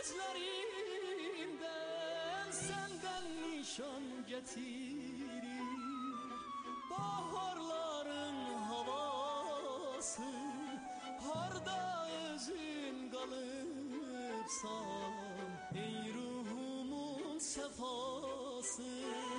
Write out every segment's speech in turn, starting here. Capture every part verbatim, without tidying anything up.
gözlerinden senden nişan getirir. Baharların havası, harda özün kalıpsan, ey ruhumun sefası.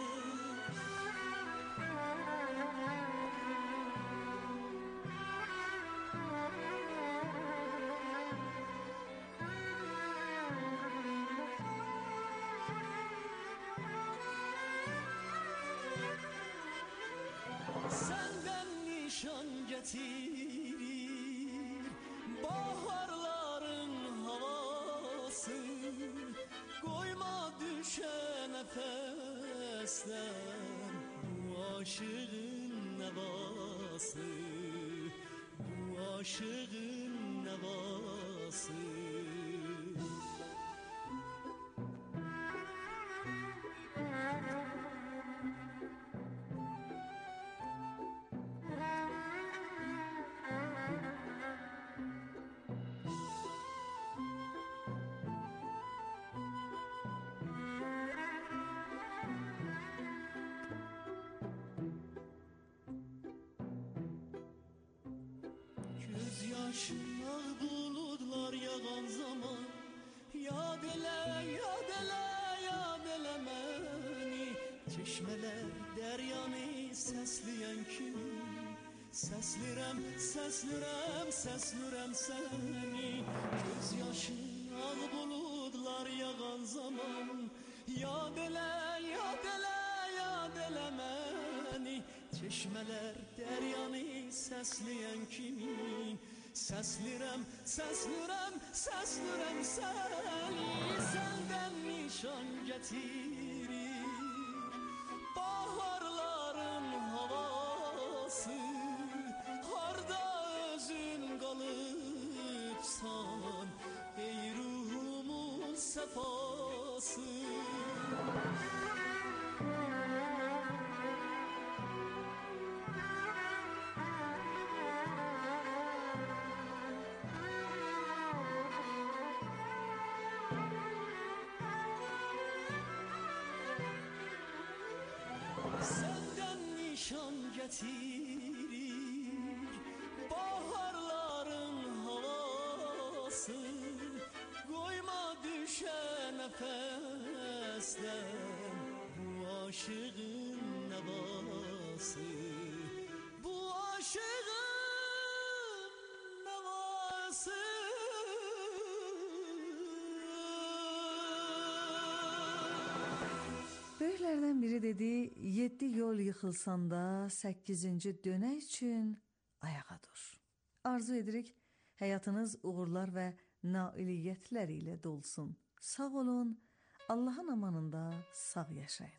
Senden nişan getirir baharların havası, koyma düşe nefesler bu aşığın nevası, bu aşığın nevası. Yaşına bulutlar yağan zaman, yad ele, yad ele, yad ele məni. Çeşmeler deryanı sesleyen kimi, seslirem, seslirem, seslirem seni. Göz yaşın ağ bulutlar yağan zaman, yad ele, yad ele, yad ele məni. Çeşmeler deryanı sesleyen kimi, seslirem, seslirem, seslirem seni. Senden nişan getirir baharların havası, harda özün kalıpsan, ey ruhumun sefası. Senden nişan getirir baharların havası, koyma düşe nefesler bu aşığın nevası, bu aşığın nevası. Böyüklərdən biri dedi, yeddi yol yıxılsan da səkkizinci dönək üçün ayağa dur. Arzu edirik, həyatınız uğurlar və nailiyyətlər ilə dolsun. Sağ olun, Allahın amanında sağ yaşayın.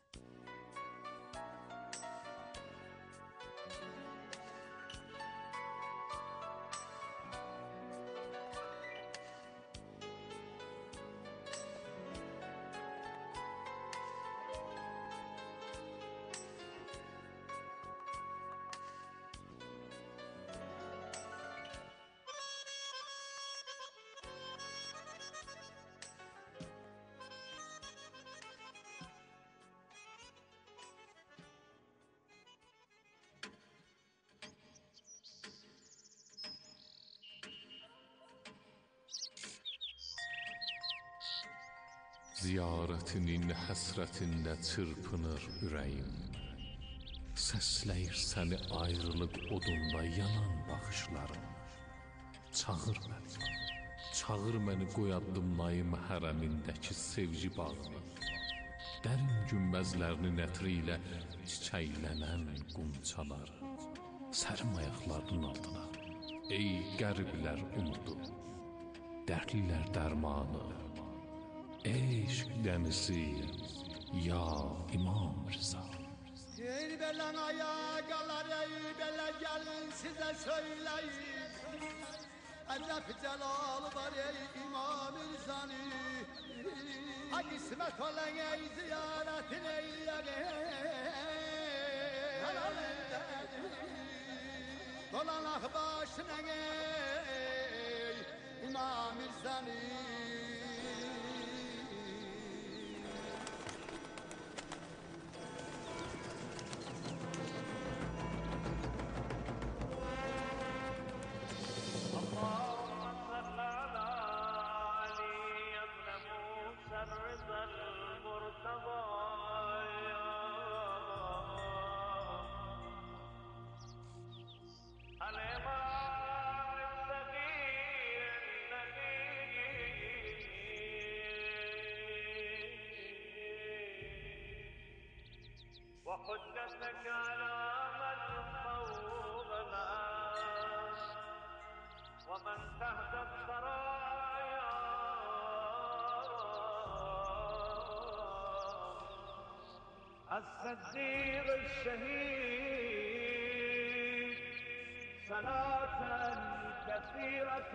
Ziyarətinin həsrətində çırpınır ürəyim. Səsləyir səni ayrılıq odunda yanan baxışlarım. Çağır məni, çağır məni qoy addımlayım hərəmindəki sevgi bağını. Dərin günbəzlərinin ətri ilə çiçəklənən qumçaları. Sərim ayaqlarının altına, ey qəriblər umudu, dərdlilər dərmanı. Eşq dənizi, ya İmam Rıza. Ey belen ayağalar, ey bele gelin size söyleyeyim. Acep celal var ey İmam Rıza'nı. Ha kısmet olan ey ziyaretin eyleyin. Dolanak başına ey İmam Rıza'nı. وحجتك على من فوض الأرض ومن تحت الثرايا الصديق الشهيد صلاة كثيرة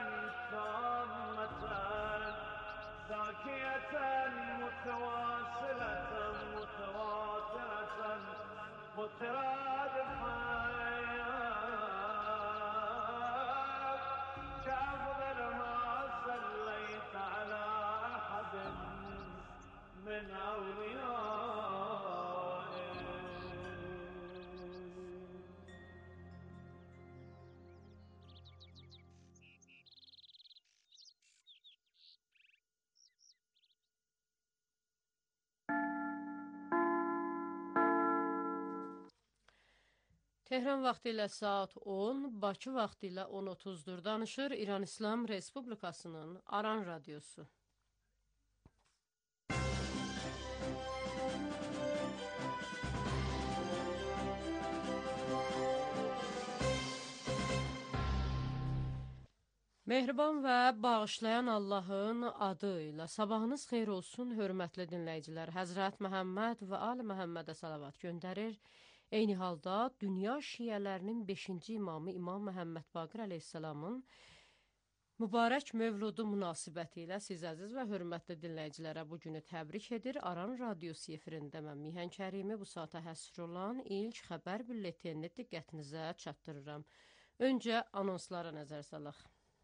تامة زاكية متواصلة متواترة مترادفة كأفضل ما صليت على أحد من أوليائك. Tehran vaxtı ilə saat on, Bakı vaxtı ilə on otuzdur. Danışır İran İslam Respublikasının Aran Radiosu. Mehriban və bağışlayan Allahın adı ilə sabahınız xeyir olsun, hörmətli dinləyicilər. Həzrət Məhəmməd və Ali Məhəmmədə salavat göndərir. Eyni halda dünya şiyələrinin beşinci imamı İmam Məhəmməd Baqir əleyhissalamın mübarək mövludu münasibəti ilə siz əziz və hörmətli dinləyicilərə bu günü təbrik edir. Aran Radiosu efirində mən Mihan Kərimi bu saata həsr olan ilk xəbər bülletenini diqqətinizə çatdırıram. Öncə anonslara nəzər salaq.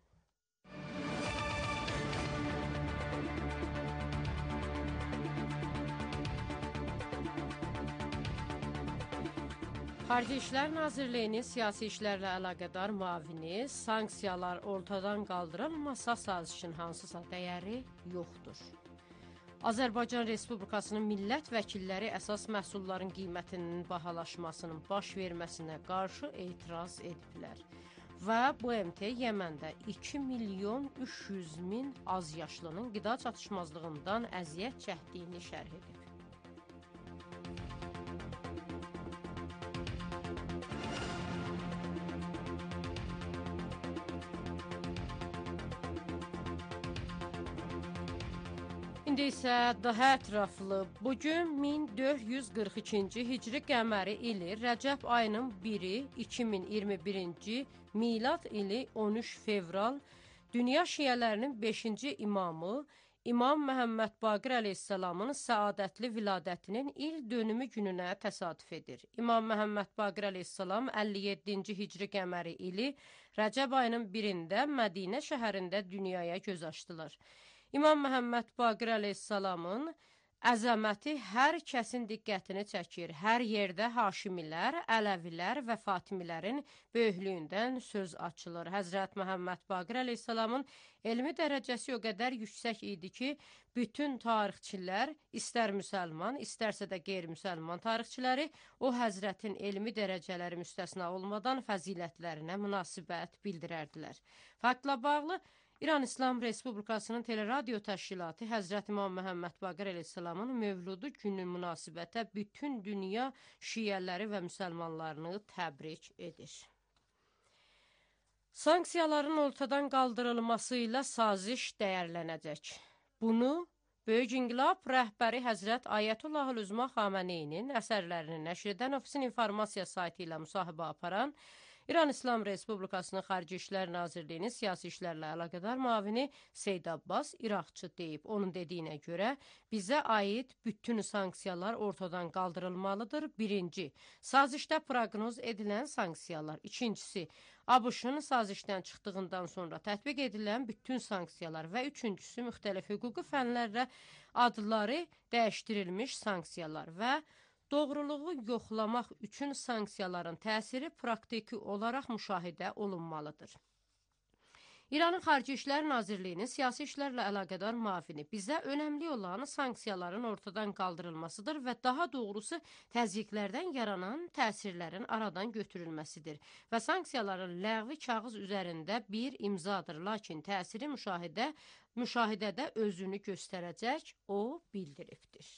Xarici İşlər Nazirliyinin siyasi işlərlə əlaqədar müavini sanksiyalar ortadan qaldırılmasa sazişin hansısa dəyəri yoxdur. Azərbaycan Respublikasının millət vəkilləri əsas məhsulların qiymətinin bahalaşmasının baş verməsinə qarşı etiraz ediblər. Və bu M T Yəməndə iki milyon üç yüz min azyaşlının qida çatışmazlığından əziyyət çəkdiyini şərh edib. İndi isə daha ətraflı, bugün min dörd yüz qırx ikinci Hicri qəməri ili Rəcəb ayının biri iki min iyirmi birinci milad ili on üç fevral dünya şiyələrinin beşinci imamı İmam Məhəmməd Baqir əleyhissalamın səadətli viladətinin il dönümü gününə təsadüf edir. İmam Məhəmməd Baqir əleyhissalam əlli yeddinci Hicri qəməri ili Rəcəb ayının birində Mədinə şəhərində dünyaya göz açdılar. İmam Məhəmməd Baqir əleyhissalamın əzəməti hər kəsin diqqətini çəkir. Hər yerdə Haşimilər, Ələvilər və Fatimilərin böyüklüyündən söz açılır. Həzrət Məhəmməd Baqir əleyhissalamın elmi dərəcəsi o qədər yüksək idi ki, bütün tarixçilər, istər müsəlman, istərsə də qeyri-müsəlman tarixçiləri o həzrətin elmi dərəcələri müstəsna olmadan fəzilətlərinə münasibət bildirərdilər. Faktla bağlı İran İslam Respublikasının Teleradio Təşkilatı Həzrət İmam Məhəmməd Baqir əleyhissalamın mövludu günü münasibətə bütün dünya şiyələri və müsəlmanlarını təbrik edir. Sanksiyaların ortadan qaldırılması ilə saziş dəyərlənəcək. Bunu Böyük İnqilab rəhbəri Həzrət Ayətullahül Üzma Xameneyinin əsərlərini nəşr edən ofisin informasiya saytı ilə müsahibə aparan İran İslam Respublikasının Xarici İşlər Nazirliyinin siyasi işlərlə əlaqədar müavini Seyd Abbas İraqçı deyib. Onun dediyinə görə bizə aid bütün sanksiyalar ortadan qaldırılmalıdır. Birinci, sazişdə proqnoz edilən sanksiyalar. İkincisi, ABŞ-ın sazişdən çıxdığından sonra tətbiq edilən bütün sanksiyalar və üçüncüsü, müxtəlif hüquqi fənlərlə adları dəyişdirilmiş sanksiyalar və doğruluğu yoxlamaq üçün sanksiyaların təsiri praktiki olaraq müşahidə olunmalıdır. İranın Xarici İşlər Nazirliyinin siyasi işlərlə əlaqədar müavini bizə önəmli olan sanksiyaların ortadan qaldırılmasıdır və daha doğrusu təzyiqlərdən yaranan təsirlərin aradan götürülməsidir və sanksiyaların ləğvi kağız üzərində bir imzadır, lakin təsiri müşahidə, müşahidədə özünü göstərəcək, o bildiribdir.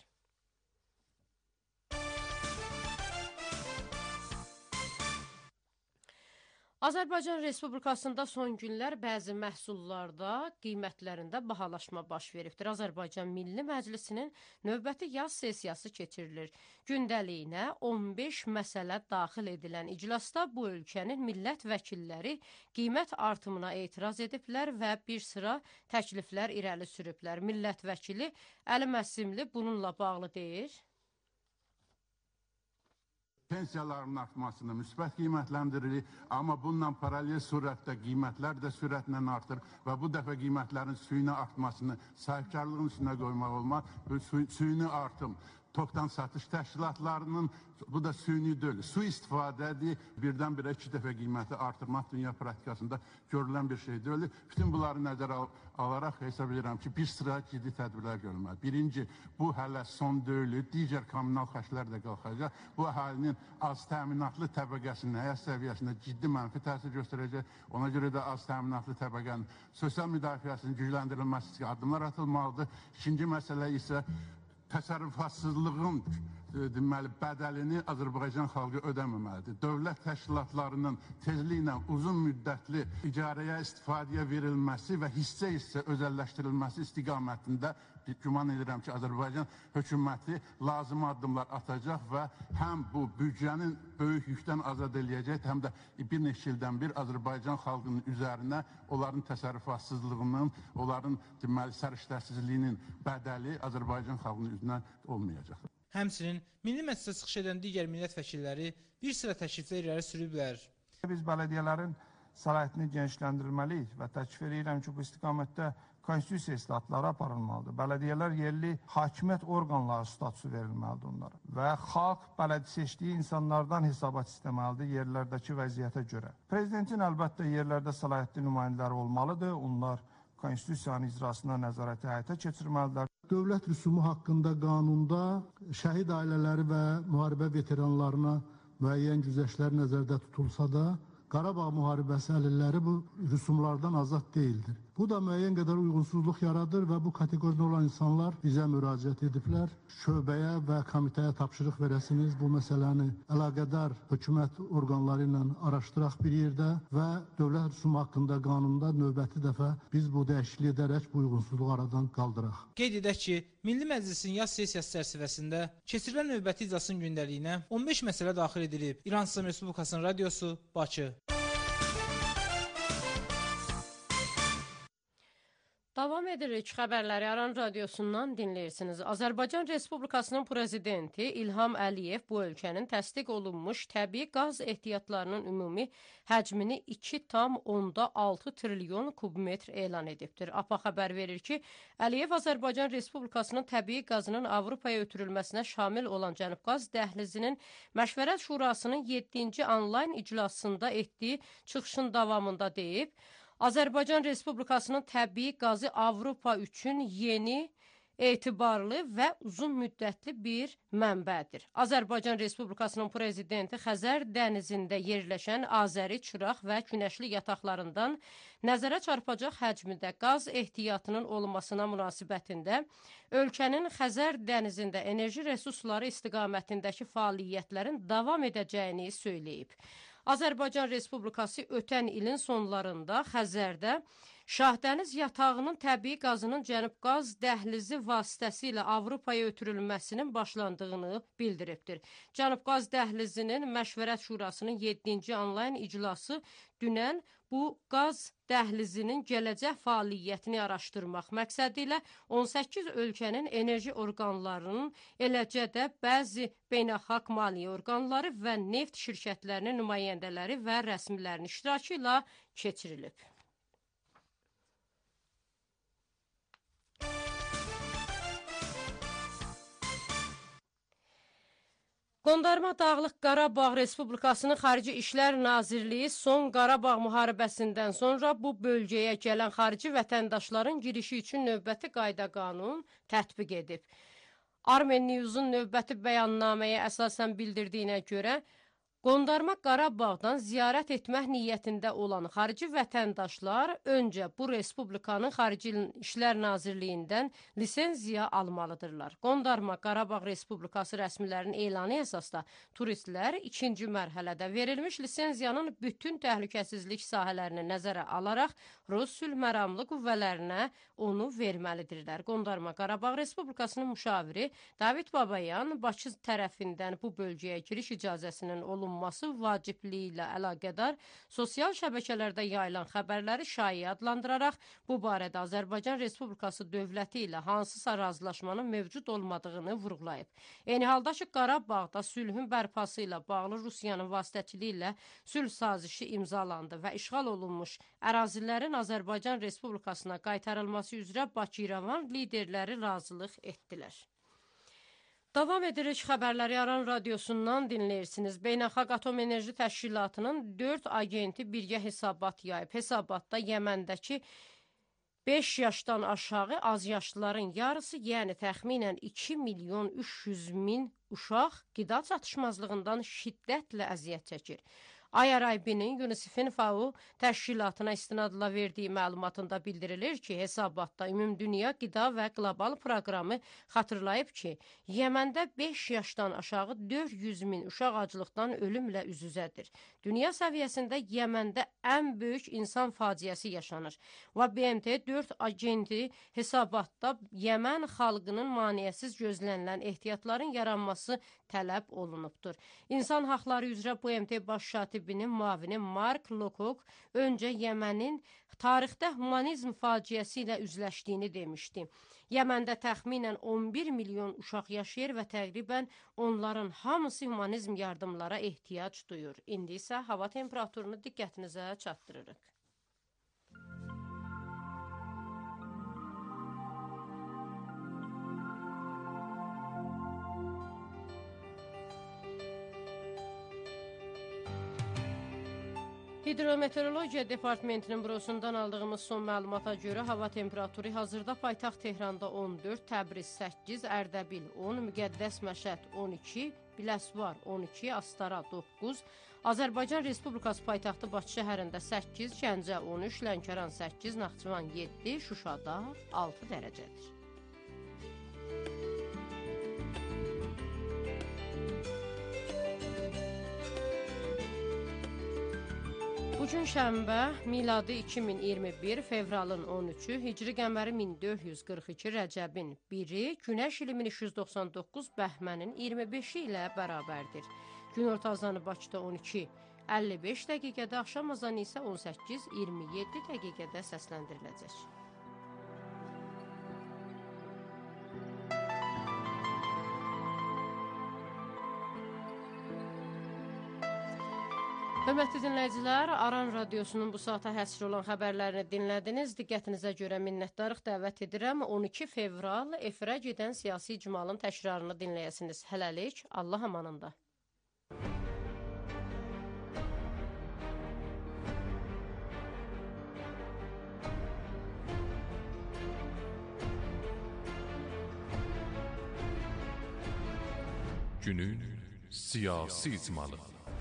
Azərbaycan Respublikasında son günlər bəzi məhsullarda qiymətlərində bahalaşma baş veribdir. Azərbaycan Milli Məclisinin növbəti yaz sessiyası keçirilir. Gündəliyinə on beş məsələ daxil edilən iclasda bu ölkənin millət vəkilləri qiymət artımına etiraz ediblər və bir sıra təkliflər irəli sürüblər. Millət vəkili Əli Məsimli bununla bağlı deyir. Pensiyaların artmasını müsbət qiymətləndiririk, amma bununla paralel surətdə qiymətlər də sürətlə artır və bu dəfə qiymətlərin süni artmasını sahibkarlığın üstünə qoymaq olmaz. Bu süni artım topdan satış təşkilatlarının, bu da süni deyil, su istifadədir, birdən-birə iki dəfə qiyməti artırmaq dünya praktikasında görülən bir şey deyil. Bütün bunları nəzərə al alaraq hesab edirəm ki, bir sıra ciddi tədbirlər görülməli. Birinci, bu hələ son deyil, digər kommunal xərclər də qalxacaq. Bu əhalinin az təminatlı təbəqəsinin həyat səviyyəsində ciddi mənfi təsir göstərəcək. Ona görə də az təminatlı təbəqənin sosial müdafiəsinin gücləndirilməsi üçün addımlar atılmalıdır. İkinci məsələ isə təsərrüfatsızlığın deməli, bədəlini Azərbaycan xalqı ödəməməlidir. Dövlət təşkilatlarının tezliklə uzun müddətli icarəyə, istifadəyə verilməsi və hissə-hissə özəlləşdirilməsi istiqamətində güman edirəm ki, Azərbaycan hökuməti lazım addımlar atacaq və həm bu büdcənin böyük yükdən azad eləyəcək, həm də bir neçə ildən bir Azərbaycan xalqının üzərinə onların təsərrüfatsızlığının, onların deməli, səriştəsizliyinin bədəli Azərbaycan xalqının üzünə olmayacaq. Həmçinin Milli Məclisə çıxış edən digər millət vəkilləri bir sıra təkliflər irəli sürüblər. Biz bələdiyyələrin səlahiyyətini genişləndirməliyik və təklif edirəm ki, bu istiqamətdə konstitusiya islahatları aparılmalıdır. Bələdiyyələr yerli hakimiyyət orqanları statusu verilməlidir onlara və xalq bələdi seçdiyi insanlardan hesabat istəməlidir yerlərdəki vəziyyətə görə. Prezidentin əlbəttə yerlərdə səlahiyyətli nümayəndələri olmalıdır. Onlar konstitusiyanın icrasına nəzarəti həyata keçirməlidirlər. Dövlət rüsumu haqqında qanunda şəhid ailələri və müharibə veteranlarına müəyyən güzəştlər nəzərdə tutulsa da, Qarabağ müharibəsi əlilləri bu rüsumlardan azad deyildir. Bu da müəyyən qədər uyğunsuzluq yaradır və bu kateqoriyada olan insanlar bizə müraciət ediblər. Şöbəyə və komitəyə tapşırıq verəsiniz, bu məsələni əlaqədar hökumət orqanları ilə araşdıraq bir yerdə və dövlət rüsumu haqqında qanunda növbəti dəfə biz bu dəyişiklik edərək bu uyğunsuzluğu aradan qaldıraq. Qeyd edək ki, Milli Məclisin yaz sessiyası çərçivəsində keçirilən növbəti iclasın gündəliyinə on beş məsələ daxil edilib. İran İslam Respublikasının radiosu, Bakı. Davam edirik xəbərləri Aran radiosundan dinləyirsiniz. Azərbaycan Respublikasının prezidenti İlham Əliyev bu ölkənin təsdiq olunmuş təbii qaz ehtiyatlarının ümumi həcmini iki tam onda altı trilyon kubmetr elan edibdir. A P A xəbər verir ki, Əliyev Azərbaycan Respublikasının təbii qazının Avropaya ötürülməsinə şamil olan Cənub Qaz Dəhlizinin Məşvərət Şurasının yeddinci onlayn iclasında etdiyi çıxışın davamında deyib, Azərbaycan Respublikasının təbii qazı Avropa üçün yeni, etibarlı və uzun müddətli bir mənbədir. Azərbaycan Respublikasının prezidenti Xəzər dənizində yerləşən Azəri, Çıraq və Günəşli yataqlarından nəzərə çarpacaq həcmdə qaz ehtiyatının olmasına münasibətində ölkənin Xəzər dənizində enerji resursları istiqamətindəki fəaliyyətlərin davam edəcəyini söyləyib. Azərbaycan Respublikası ötən ilin sonlarında Xəzərdə Şahdəniz yatağının təbii qazının Cənub Qaz Dəhlizi vasitəsilə Avropaya ötürülməsinin başlandığını bildiribdir. Cənub Qaz Dəhlizinin Məşvərət Şurasının yeddinci onlayn iclası dünən bu qaz dəhlizinin gələcək fəaliyyətini araşdırmaq məqsədi ilə on səkkiz ölkənin enerji orqanlarının, eləcə də bəzi beynəlxalq maliyyə orqanları və neft şirkətlərinin nümayəndələri və rəsmilərin iştirakı ilə keçirilib. Qondarma Dağlıq Qarabağ Respublikasının Xarici İşlər Nazirliyi son Qarabağ müharibəsindən sonra bu bölgəyə gələn xarici vətəndaşların girişi üçün növbəti qayda qanun tətbiq edib. Armen News-un növbəti bəyannaməyə əsasən bildirdiyinə görə, Qondarma Qarabağdan ziyarət etmək niyyətində olan xarici vətəndaşlar öncə bu Respublikanın Xarici İşlər Nazirliyindən lisenziya almalıdırlar. Qondarma Qarabağ Respublikası rəsmilərinin elanı əsasda turistlər ikinci mərhələdə verilmiş lisenziyanın bütün təhlükəsizlik sahələrini nəzərə alaraq Rus sülh məramlı qüvvələrinə onu verməlidirlər. Qondarma Qarabağ Respublikasının müşaviri David Babayan Bakı tərəfindən bu bölgəyə giriş icazəsinin olunması olunması vacibliyi ilə əlaqədar sosial şəbəkələrdə yayılan xəbərləri şaiə adlandıraraq bu barədə Azərbaycan Respublikası dövləti ilə hansısa razılaşmanın mövcud olmadığını vurğulayıb. Eyni halda ki, Qarabağda sülhün bərpası ilə bağlı Rusiyanın vasitəçiliyi ilə sülh sazişi imzalandı və işğal olunmuş ərazilərin Azərbaycan Respublikasına qaytarılması üzrə Bakı-İrəvan liderləri razılıq etdilər. Davam edirik xəbərləri Aran radiosundan dinləyirsiniz. Beynəlxalq Atom Enerji Təşkilatının dörd agenti birgə hesabat yayıb. Hesabatda Yəməndəki beş yaşdan aşağı az yaşlıların yarısı, yəni təxminən iki milyon üç yüz min uşaq qida çatışmazlığından şiddətlə əziyyət çəkir. I R I B-nin UNICEF-in FAO təşkilatına istinadla verdiyi məlumatında bildirilir ki, hesabatda Ümumdünya Qida və Qlobal Proqramı xatırlayıb ki, Yəməndə beş yaşdan aşağı dörd yüz min uşaq aclıqdan ölümlə üz-üzədir. Dünya səviyyəsində Yəməndə ən böyük insan faciəsi yaşanır və B M T dörd agenti hesabatda Yəmən xalqının maneəsiz gözlənilən ehtiyatların yaranması tələb olunubdur. İnsan haqları üzrə B M T baş şatibinin müavini Mark Lowcock öncə Yəmənin tarixdə humanizm faciəsi ilə üzləşdiyini demişdi. Yəməndə təxminən on bir milyon uşaq yaşayır və təqribən onların hamısı humanizm yardımlara ehtiyac duyur. İndi isə hava temperaturunu diqqətinizə çatdırırıq. Hidrometeorologiya Departamentinin bürosundan aldığımız son məlumata görə hava temperaturu hazırda paytaxt Tehranda on dörd, Təbriz səkkiz, Ərdəbil on, Müqəddəs Məşəd on iki, Biləsuvar on iki, Astara doqquz, Azərbaycan Respublikası paytaxtı Bakı şəhərində səkkiz, Gəncə on üç, Lənkəran səkkiz, Naxçıvan yeddi, Şuşada altı dərəcədir. Bugün şənbə, miladi iki min iyirmi bir, fevralın on üçü, hicri qəməri min dörd yüz qırx iki, rəcəbin biri, günəş ili min üç yüz doxsan doqquz, bəhmənin iyirmi beşi ilə bərabərdir. Gün orta azanı Bakıda on iki əlli beş dəqiqədə, axşam azanı isə on səkkiz iyirmi yeddi dəqiqədə səsləndiriləcək. Hörmətli dinləyicilər, Aran radiosunun bu saata həsr olan xəbərlərini dinlədiniz. Diqqətinizə görə minnətdarıq dəvət edirəm. on iki fevral efirə gedən siyasi icmalın təkrarını dinləyəsiniz. Hələlik, Allah amanında. Günün siyasi icmalı.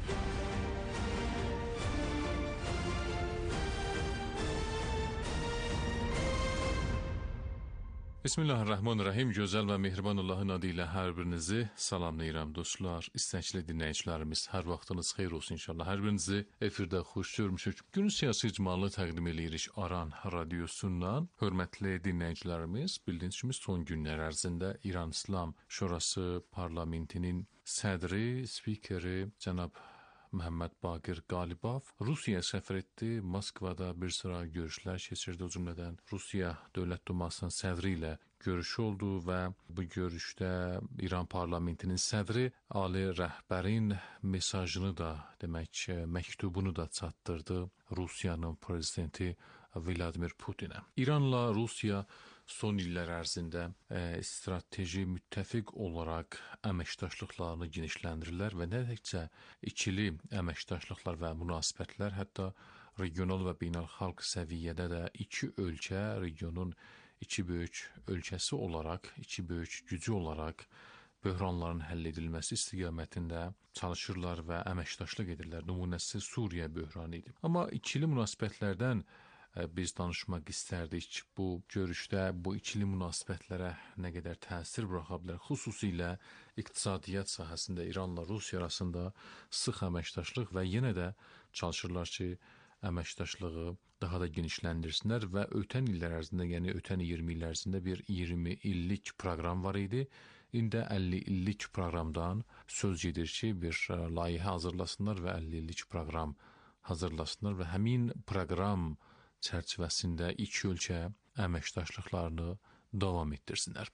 Bismillahirrahmanirrahim. Gözəl və mehriban Allahın adı ilə hər birinizi salamlayıram dostlar. İstəkli dinləyicilərimiz, hər vaxtınız xeyir olsun inşallah. Hər birinizi efirdə xoş görmüşük. Günün siyasi icmalını təqdim edirik Aran radiosundan. Hörmətli dinləyicilərimiz, bildiyiniz kimi son günlər ərzində İran İslam Şurası parlamentinin sədri, spikeri cənab Məhəmməd Baqir Qalibov Rusiyaya səfər etdi. Moskvada bir sıra görüşlər keçirdi. O cümlədən Rusiya Dövlət Dumasının sədri ilə görüş oldu və bu görüşdə İran parlamentinin sədri ali rəhbərin mesajını da, demək, məktubunu da çatdırdı Rusiyanın prezidenti Vladimir Putinə. İranla Rusiya son illər ərzində e, strateji müttəfiq olaraq əməkdaşlıqlarını genişləndirirlər və nə təkcə ikili əməkdaşlıqlar və münasibətlər, hətta regional və beynəlxalq səviyyədə də iki ölkə regionun iki böyük ölkəsi olaraq, iki böyük gücü olaraq böhranların həll edilməsi istiqamətində çalışırlar və əməkdaşlıq edirlər. Nümunəsi Suriya böhranı idi. Amma ikili münasibətlərdən e, biz danışmaq istərdik. Bu görüşdə bu ikili münasibətlərə nə qədər təsir buraxa bilər. Xüsusilə iqtisadiyyat sahəsində İranla Rusiya arasında sıx əməkdaşlıq və yenə də çalışırlar ki, əməkdaşlığı daha da genişləndirsinlər və ötən illər ərzində, yəni ötən iyirmi il ərzində bir iyirmi illik proqram var idi. İndi əlli illik proqramdan söz gedir ki, bir layihə hazırlasınlar və əlli illik proqram hazırlasınlar və həmin proqram çərçivəsində iki ölkə əməkdaşlıqlarını davam etdirsinlər.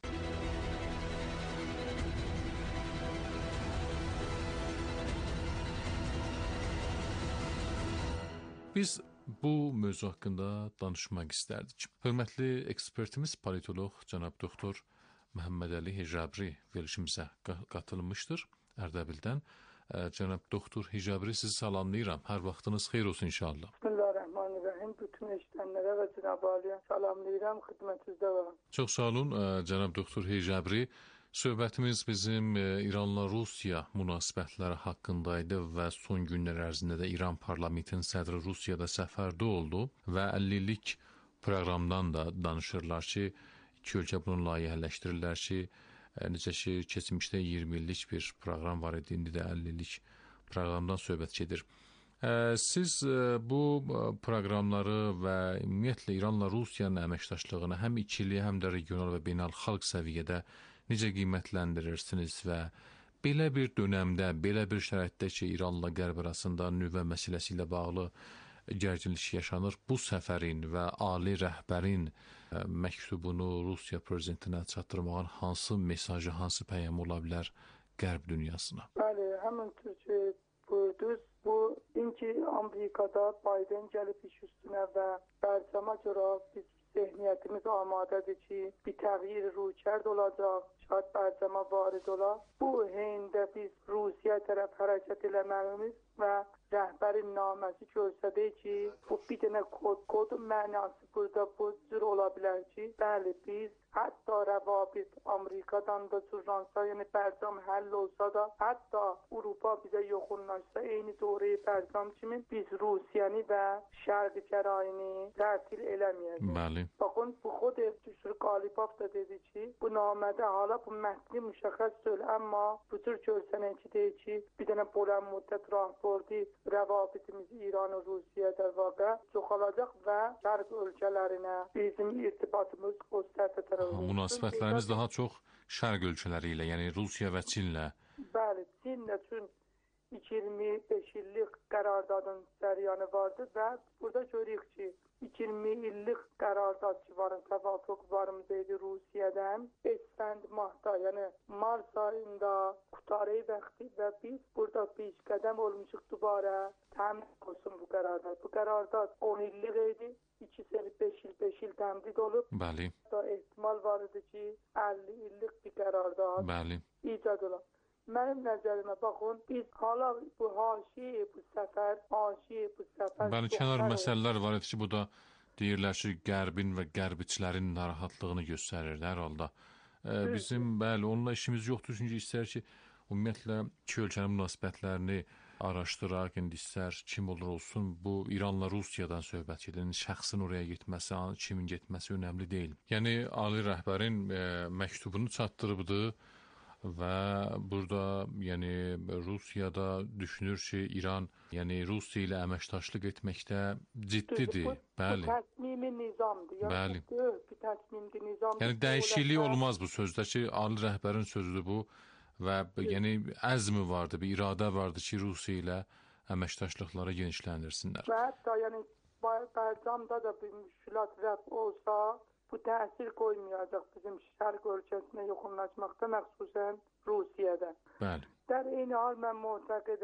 Biz bu mövzu haqqında danışmaq istərdik. Hörmətli ekspertimiz politoloq cənab doktor Məhəmməd Əli Hicabri verilişimizə qatılmışdır Ərdəbildən. Cənab doktor Hicabri, sizi salamlayıram. Hər vaxtınız xeyir olsun inşallah. Bismillahirrahmanirrahim. Bütün eşidənlərə və Cənab Aliyə salamlayıram, xidmətinizdə varım. Çox sağ olun cənab doktor Hicabri. Söhbətimiz bizim İranla Rusiya münasibətləri haqqındaydı və son günlər ərzində də İran parlamentinin sədri Rusiyada səfərdə oldu və əlli illik proqramdan da danışırlar ki, iki ölkə bunu layihələşdirirlər ki, necə ki, keçmişdə iyirmi illik bir proqram var idi, indi də əlli illik proqramdan söhbət gedir. Siz bu proqramları və ümumiyyətlə İranla Rusiyanın əməkdaşlığını həm ikili, həm də regional və beynəlxalq səviyyədə necə qiymətləndirirsiniz və belə bir dönəmdə, belə bir şəraitdə ki, İranla Qərb arasında nüvə məsələsi ilə bağlı gərginlik yaşanır, bu səfərin və ali rəhbərin məktubunu Rusiya prezidentinə çatdırmağın hansı mesajı, hansı pəyam ola bilər Qərb dünyasına? Bəli, həmin Türkiyə buyurdunuz. Bu, inki Amerikada Biden gəlib iş üstünə və bərcama görə biz zehniyyətimiz amadədir ki, bir təğyir rüykərd olacaq, şayad bərcama varid ola. Bu heyndə biz Rusiya tərəf hərəkət eləməlimiz və rəhbərin naməsi görsədir ki, bu bir dənə kod, kodun mənası burada bu cür ola bilər ki, bəli, biz hətta rəvabit Amerikadan da cürransa, yəni bərcam həll olsa da, hətta Avropa bizə yoxunlaşsa, eyni doğruyu bərcam kimi biz Rusiyanı və Şərqi kərayini tətil eləməyəcək. Bəli. Baxın, bu xod Düşür Qalibov da dedi ki, bu namədə hala bu mətni müşəxəs söyle, amma bu cür görsənən ki, deyir ki, bir dənə bolən müddət rahbordi rəvabitimiz İran və Rusiyada vaqa çoxalacaq və Şərq ölkələrinə bizim irtibatımız o sərtə tərəf. Münasibətlərimiz daha çox Şərq ölkələri ilə, yəni Rusiya və Çinlə. Bəli, Çinlə üçün iyirmi beş illik qərardadın cəryanı vardı və burada görürük ki, iyirmi illik qərarsız ki var, təvafuk varımızaydı Rusiyadan. Esfənd mahda, yəni Mart ayında qutarı vaxtı və biz burada beş qədəm olmuşuq dubara təmin olsun bu qərarsız. Bu qərarsız on illik idi. iki sene beş il beş il təmdid olub. Bəli. Da ehtimal var idi ki, əlli illik bir qərarsız. Bəli. icad olub. Mənim nəzərimə baxın, biz hala bu haşi, bu səfər, haşi, bu səfər... Bəli, kənar məsələlər var ki, bu da deyirlər ki, Qərbin və Qərbiçilərin narahatlığını göstərir hər halda. Ee, bizim, bəli, onunla işimiz yoxdur, çünki istər ki, ümumiyyətlə, iki ölkənin münasibətlərini araşdıraq, indi istər kim olur olsun, bu İranla Rusiyadan söhbət edir. Şəxsin oraya getməsi, kimin getməsi önəmli deyil. Yəni, ali rəhbərin e, məktubunu çatdırıbdır və burada, yəni Rusiyada düşünür ki, İran, yəni Rusiya ilə əməkdaşlıq etməkdə ciddidir. Bu, bəli. Bu təsmimi nizamdır. Yəni, bəli. Bu, bir təsmimdir, nizamdır. Yəni dəyişiklik olmaz bu sözdə ki, ali rəhbərin sözüdür bu və yəni əzmi vardı, bir iradə vardı ki, Rusiya ilə əməkdaşlıqları genişləndirsinlər. Və hətta yəni Bərcamda da bir müşkülat rəf olsa, bu təsir qoymayacaq bizim Şərq ölkəsinə yoxunlaşmaqda, məxsusən Rusiyada. Bəli. در این حال من معتقدم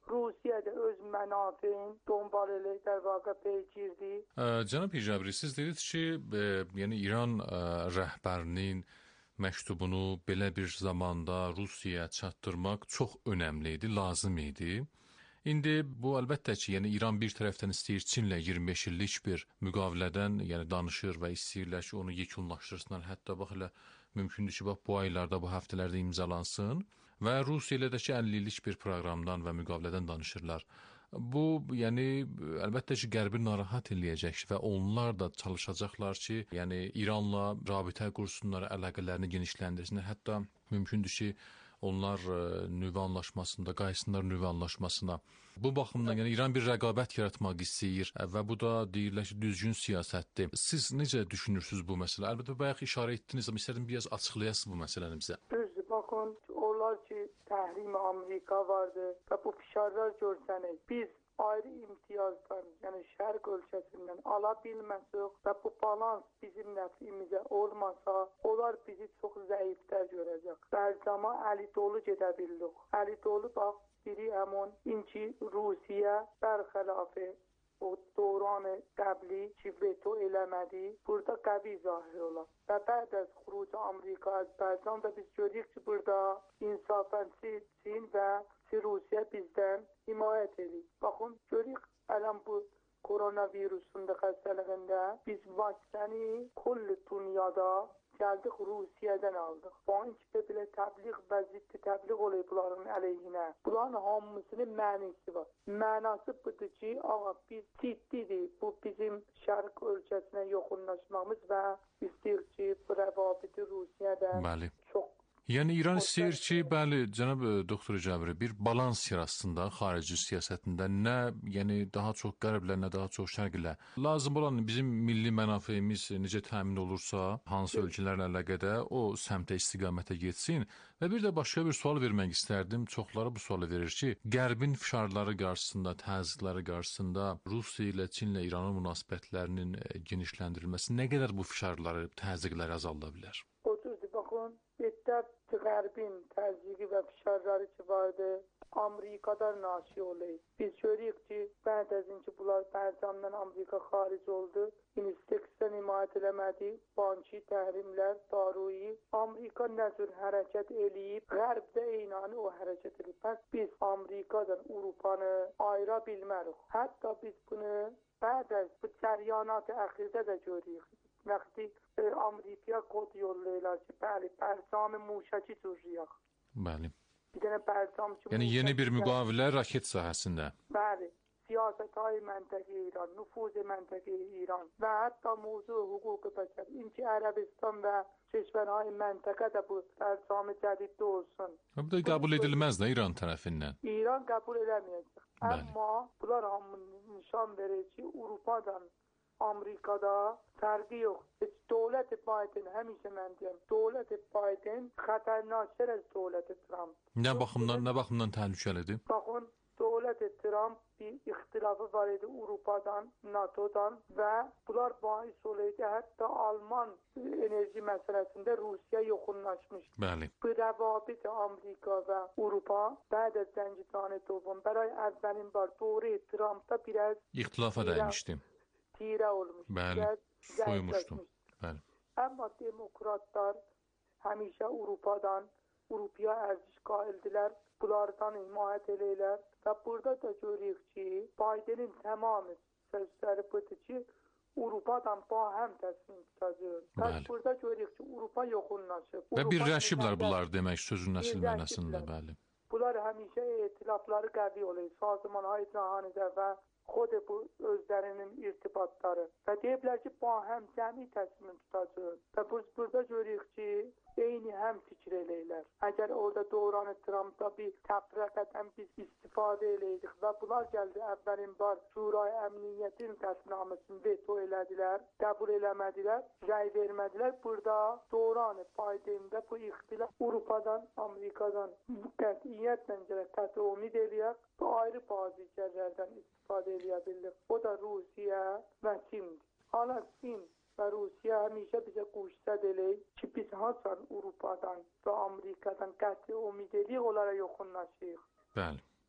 Rusiya da öz mənafeyin donbal elə در واقع پیگیرdi. Cənab Hicabri, siz dediniz ki, e, yəni İran e, rəhbərinin məktubunu belə bir zamanda Rusiyaya çatdırmaq çox önəmli idi, lazım idi. İndi bu əlbəttə ki, yəni İran bir tərəfdən istəyir Çinlə iyirmi beş illik bir müqavilədən, yəni danışır və istəyirlər ki, onu yekunlaşdırsınlar. Hətta bax elə mümkündür ki, bax bu aylarda, bu həftələrdə imzalansın və Rusiya ilə də ki, əlli illik bir proqramdan və müqavilədən danışırlar. Bu, yəni əlbəttə ki, Qərbi narahat eləyəcək və onlar da çalışacaqlar ki, yəni İranla rabitə qursunlar, əlaqələrini genişləndirsinlər. Hətta mümkündür ki, onlar nüvə anlaşmasında, qaysınlar nüvə anlaşmasına. Bu baxımdan yəni İran bir rəqabət yaratmaq istəyir və bu da deyirlər ki, düzgün siyasətdir. Siz necə düşünürsünüz bu məsələ? Əlbəttə bayaq işarə etdiniz, amma istərdim biraz açıqlayasınız bu məsələni bizə. Düzdür, baxın, onlar ki, təhrim Amerika vardı və bu fişarlar görsəniz, biz ayrı imtiyazdan, yəni şərq ölkəsindən ala bilməsək və bu balans bizim nəfimizə olmasa, onlar bizi çox zəiflər görəcək. Bərzama əli dolu gedə bildik. Əli dolu bax, biri həmon inki Rusiya bərxəlafı o dövran qəbli ki veto eləmədi, burada qəvi zahir olar. Və bəd az xuruc Amerika az Bərzam da biz görürük ki, burada insafən Çin və Rusiya bizdən himayət edir. Baxın, görürük, ələn bu koronavirusun da xəstəliyində biz vaksini kulli dünyada gəldik Rusiyadan aldıq. Bu anki belə təbliğ və ziddi təbliğ olayı bunların əleyhinə. Bunların hamısının mənisi var. Mənası budur ki, ağa biz ciddidir. Bu bizim şərq ölkəsinə yoxunlaşmamız və istəyir ki, bu rəvabiti Rusiyada Bəli. çox Yəni İran istəyir ki, bəli, cənab doktor Cəbri, bir balans yaratsında xarici siyasətində nə, yəni daha çox qərblə, nə daha çox şərqlə. Lazım olan bizim milli mənafeyimiz necə təmin olursa, hansı ölkələrlə əlaqədə o səmtə istiqamətə getsin. Və bir də başqa bir sual vermək istərdim. Çoxları bu sualı verir ki, Qərbin fişarları qarşısında, təzyiqləri qarşısında Rusiya ilə Çinlə İranın münasibətlərinin genişləndirilməsi nə qədər bu fişarları, təzyiqləri azalda bilər? Oturdu, baxın. Yeter Qərbin təzyiqi və fişarları ki vardı, Amerikadan naşi olayı. Biz görürük ki, bəd əzin ki, bunlar Bərzamdan Amerika xaric oldu. İnsteksdən himayət eləmədi, banki, təhrimlər, daruyi. Amerika nə cür hərəkət eləyib, Qərbdə eynani o hərəkət eləyib. Bəs biz Amerikadan Avropanı ayıra bilmərik. Hətta biz bunu bəd əz bu cəryanat-ı əxirdə də görürük. وقتی آمریکا کد yollayırlar ki, bəli, Bərzam muşaki cürriyaq. Bəli. Bir dənə Bərzam ki, yəni yeni bir müqavilə raket sahəsində. Bəli. Siyasət-i məntəqi İran, nüfuz məntəqi İran və hətta mövzu hüquq bəşər. İnki Ərəbistan və keşvərhay məntəqə də bu Bərzam cədiddə olsun. Bu da qəbul edilməz də İran tərəfindən. İran qəbul eləməyəcək. Amma bunlar hamını nişan verir ki, Avropadan Amerikada fərqi yox. Heç dövlət Biden, həmişə mən deyəm, dövlət Biden xətərnaktır az dövlət Trump. Nə baxımdan, nə baxımdan təhlükəlidir? Baxın, dövlət Trump bir ixtilafı var idi Avropadan, NATO'dan və bunlar bahis olaydı. Hətta Alman enerji məsələsində Rusiya yoxunlaşmış. Bəli. Bu rəvabit Amerika və Avropa bəd az Cəngizxan dovam bəray əvvəlin var doğru Trumpda biraz ixtilafa dəymişdi. Tirə olmuş. Bəli, soyumuşdu. Bəli. Amma demokratlar həmişə Avropadan, Avropaya ərziş qaildilər, bunlardan himayət eləyirlər və burada da görürük ki, Bidenin tamamı sözləri budur ki, Avropadan bahəm təsmin tutacaq. Bəs burada görürük ki, Avropa yoxunlaşıb. Və birləşiblər bunlar demək sözün əsl mənasında, bəli. Bunlar həmişə etilafları qəvi olur. Sazmanhay cahanidə və خود bu özlərinin irtibatları və deyiblər ki, bahəm cəmi təsmin tutacaq. Və burada görürük ki, eyni həm fikir eləyirlər. Əgər orada dövranı Trumpda bir təfrəqədən biz istifadə eləydik və bunlar gəldi əvvəlin var Şurayı Əmniyyətin qətnaməsini veto elədilər, qəbul eləmədilər, rəy vermədilər. Burada dövranı Biden'də bu ixtilaf Avropadan, Amerikadan qətiyyətlə gələk təti umid eləyək. Bu ayrı bazı cərlərdən istifadə eləyə bildik. O da Rusiya və Çindir. Hala Çin və Rusiya həmişə bizə qoşsad eləyir ki, biz hasan Avropadan və Amerikadan qəti umid eləyik, onlara yoxunlaşıyıq. Bəli.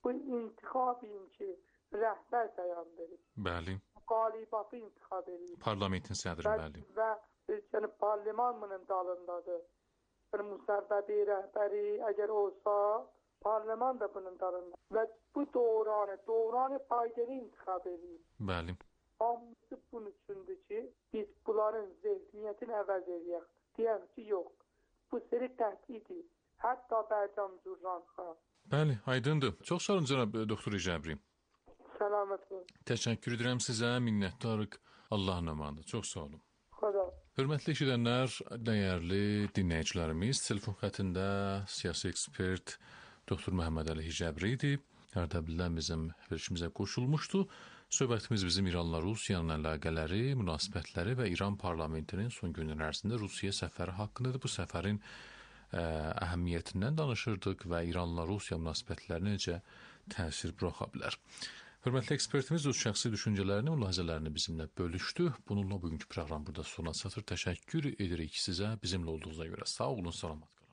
bu intihabın ki rəhbər təyin edir. Bəli. Qalibatı intikhab edir. Parlamentin sədri, bəli. Və yəni parlamentın dalındadır. Yəni müsəvvəbi rəhbəri əgər olsa, parlament da bunun dalında. Və bu dövranı, dövranı paydeli intikhab edir. Bəli. Hamısı bunun üçündür ki, biz bunların zehniyyətini əvəz edəyək. Deyək ki, yox. Bu seri təhdidir. Hətta Bərcam Cürranxa. Bəli, aydındır. Çox sağ olun cənab doktor Cəbri. Səlamət olun. Təşəkkür edirəm sizə, minnətdarıq. Allahın amanı. Çox sağ olun. Xoda. Hörmətli eşidənlər, dəyərli dinləyicilərimiz, telefon xəttində siyasi ekspert doktor Məhəmməd Əli Cəbri idi. Ərdəbildən bizim verilişimizə qoşulmuşdu. Söhbətimiz bizim İranla Rusiyanın əlaqələri, münasibətləri və İran parlamentinin son günlər ərzində Rusiya səfəri haqqındadır. Bu səfərin ə, əhəmiyyətindən danışırdıq və İranla Rusiya münasibətlərinə necə təsir buraxa bilər. Hörmətli ekspertimiz öz şəxsi düşüncələrini, mülahizələrini bizimlə bölüşdü. Bununla bugünkü proqram burada sona çatır. Təşəkkür edirik sizə bizimlə olduğunuza görə. Sağ olun, salamat qalın.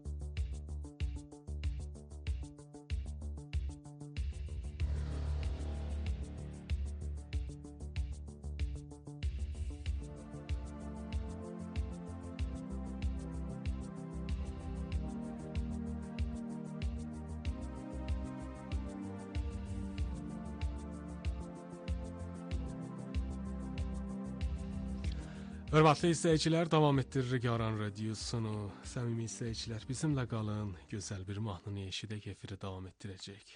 Hörmətli izləyicilər, davam etdiririk Aran Radiosunu. Səmimi izləyicilər, bizimlə qalın. Gözəl bir mahnını eşidək, efiri davam etdirəcək.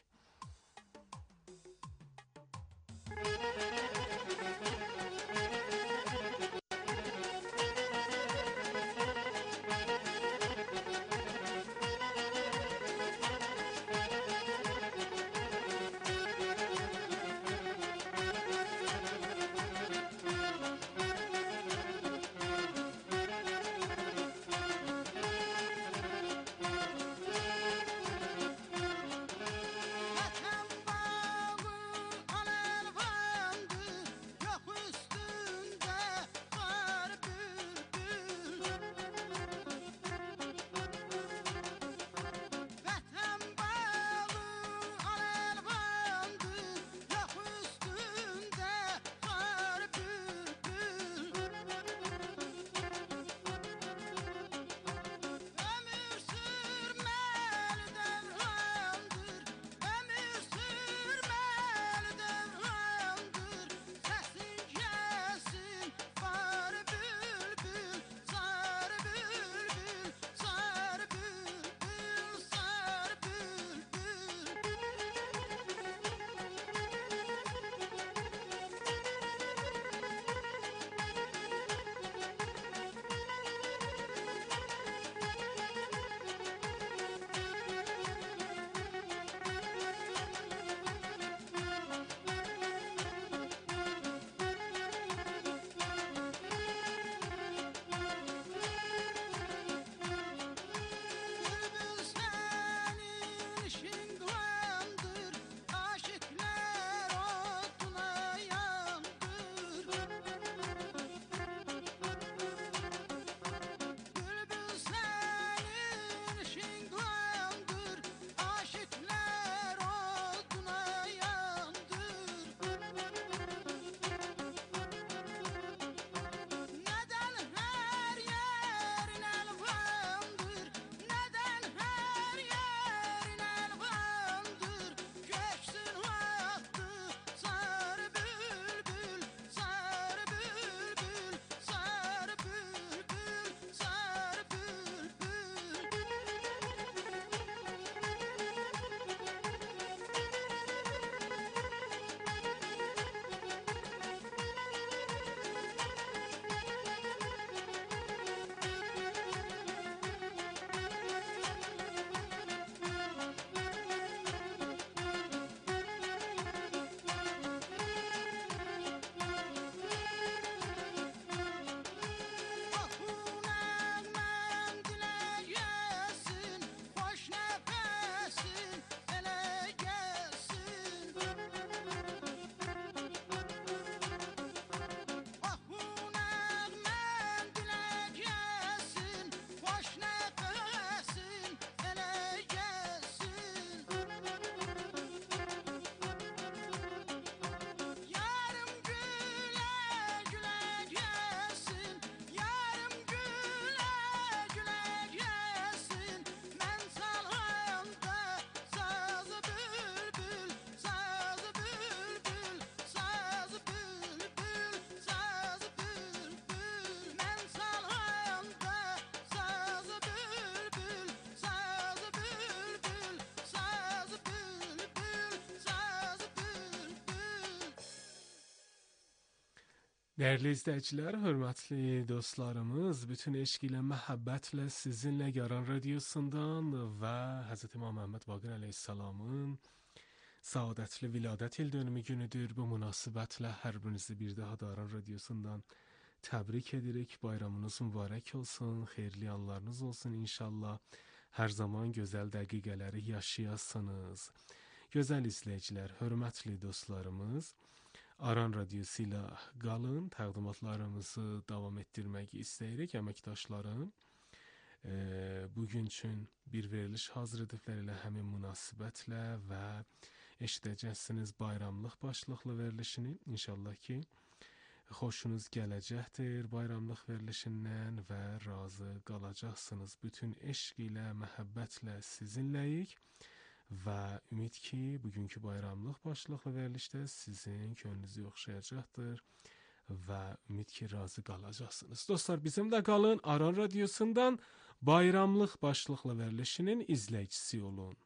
Değerli izləyicilər, hörmətli dostlarımız, bütün eşq ilə, məhəbbətlə sizinlə Yaran Radiosundan və Həzrət İmam Məhəmməd Baqir Əleyhisselamın saadətli viladət il dönümü günüdür. Bu münasibətlə hər birinizi bir daha Yaran Radiosundan təbrik edirik. Bayramınız mübarək olsun, xeyirli anlarınız olsun inşallah. Hər zaman gözəl dəqiqələri yaşayasınız. Gözəl izləyicilər, hörmətli dostlarımız, Aran Radiosu ilə qalın, təqdimatlarımızı davam etdirmək istəyirik. Əməkdaşlarım e, bugün üçün bir veriliş hazır ediblər elə həmin münasibətlə və eşidəcəksiniz bayramlıq başlıqlı verilişini. İnşallah ki, xoşunuz gələcəkdir bayramlıq verilişindən və razı qalacaqsınız. Bütün eşq ilə, məhəbbətlə sizinləyik. Və ümid ki, bugünkü bayramlıq başlıqlı verilişdə sizin könlünüzü oxşayacaqdır və ümid ki, razı qalacaqsınız. Dostlar, bizimlə qalın, Aran Radiosundan bayramlıq başlıqlı verilişinin izləyicisi olun.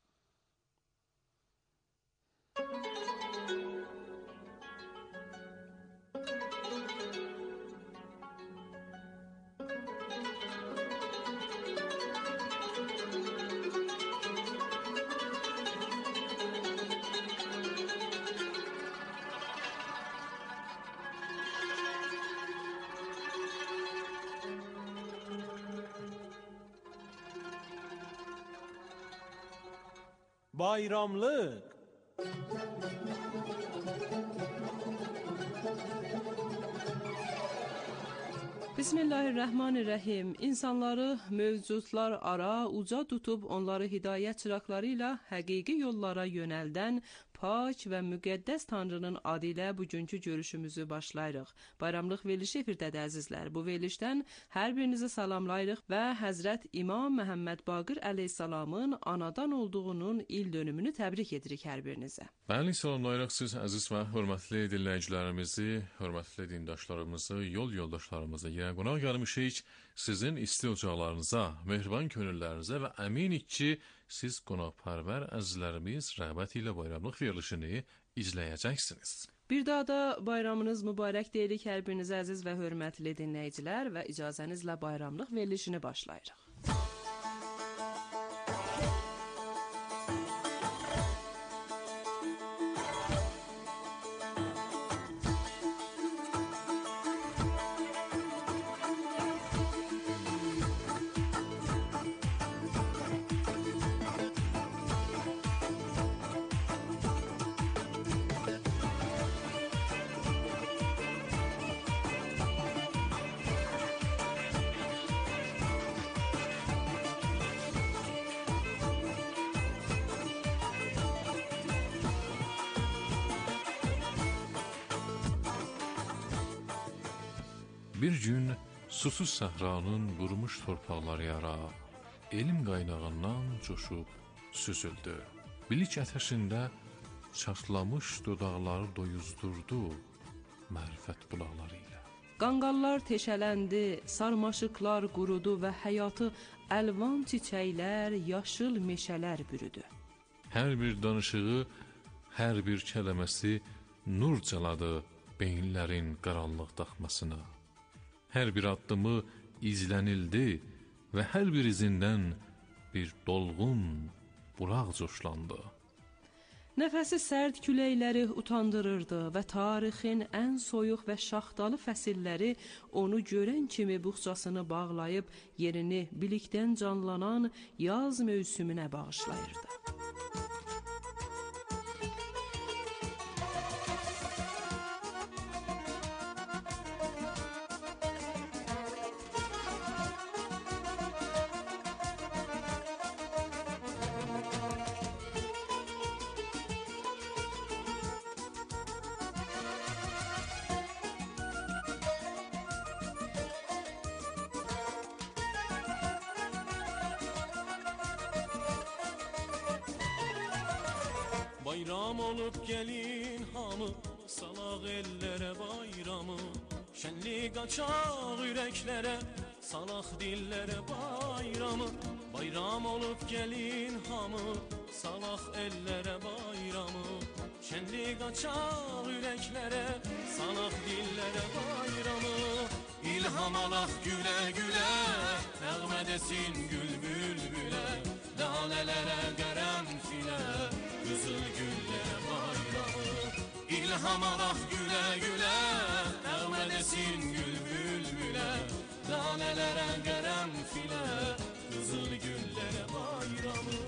Bayramlık. Bismillahirrahmanirrahim. İnsanları mövcudlar ara uca tutub onları hidayət çıraqları ilə həqiqi yollara yönəldən pak və müqəddəs Tanrının adı ilə bugünkü görüşümüzü başlayırıq. Bayramlıq verilişi efirdədir əzizlər. Bu verilişdən hər birinizi salamlayırıq və Həzrət İmam Məhəmməd Baqir Əleyhisselamın anadan olduğunun il dönümünü təbrik edirik hər birinizə. Bəli, salamlayırıq siz əziz və hörmətli dinləyicilərimizi, hörmətli dindaşlarımızı, yol yoldaşlarımızı. Yəni qonaq gəlmişik sizin isti ocaqlarınıza, mehriban könüllərinizə və əminik ki, siz qonaqpərvər əzizlərimiz rəğbət ilə bayramlıq verilişini izləyəcəksiniz. Bir daha da bayramınız mübarək deyirik hər birinizə əziz və hörmətli dinləyicilər və icazənizlə bayramlıq verilişini başlayırıq. Bir gün susuz səhranın qurumuş torpaqları yara, elm qaynağından coşub süzüldü. Bilik ətəşində çatlamış dodaqları doyuzdurdu mərifət bulaqları ilə. Qanqallar teşələndi, sarmaşıqlar qurudu və həyatı əlvan çiçəklər, yaşıl meşələr bürüdü. Hər bir danışığı, hər bir kələməsi nur caladı beyinlərin qaranlıq daxmasına. Hər bir addımı izlənildi və hər bir izindən bir dolğun bulaq coşlandı. Nəfəsi sərd küləkləri utandırırdı və tarixin ən soyuq və şaxtalı fəsilləri onu görən kimi buxçasını bağlayıb yerini bilikdən canlanan yaz mövsümünə bağışlayırdı. Bayram olup gelin hamı, salaq ellere bayramı. Şenlik açaq yüreklere, salaq dillere bayramı. Bayram olup gelin hamı, salaq ellere bayramı. Şenlik açar yüreklere, salak dillere bayramı. İlham alaq güle güle, nəğmə desin gül bülbülə. Lalelere qərənfilə, qızıl güllərə bayramı. İlham alaq güle güle, nəğmə desin gül bülbülə. Lalelere qərənfilə, qızıl güllərə bayramı.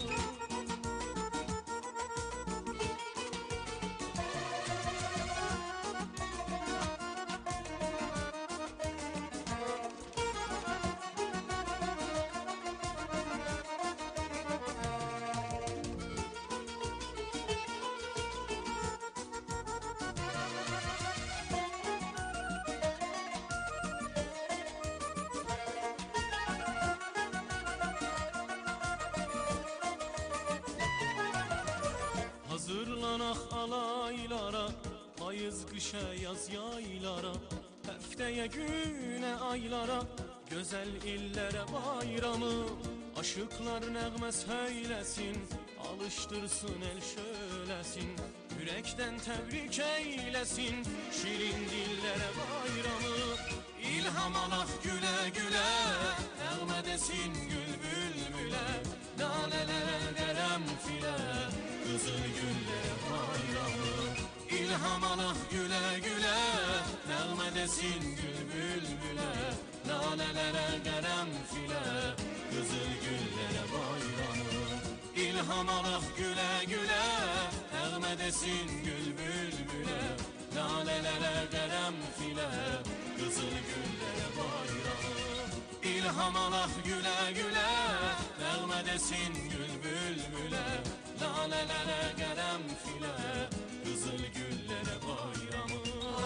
Hazırlanaq alaylara, payız qışa yaz yaylara. Həftəyə günə aylara, gözəl illərə bayramı. Aşıqlar nəğmə söyləsin, alışdırsın el şöləsin. Ürəkdən təbrik eyləsin, şirin dillərə bayramı. İlham alaq gülə gülə, nəğmə desin gül bülbülə. Lalələrə qərənfilə, qızıl güllərə bayramı. İlham alaq gülə gülə, nəğmə desin gül bülbülə. Lalələrə qərənfilə, qızıl güllərə bayramı. İlham alaq gülə gülə, nəğmə desin gül bülbülə. Lalələrə qərənfilə, qızıl güllərə bayramı. İlham alaq gülə gülə, nəğmə desin gül bülbülə. Lalelere qərənfilə, qızıl güllərə bayramı.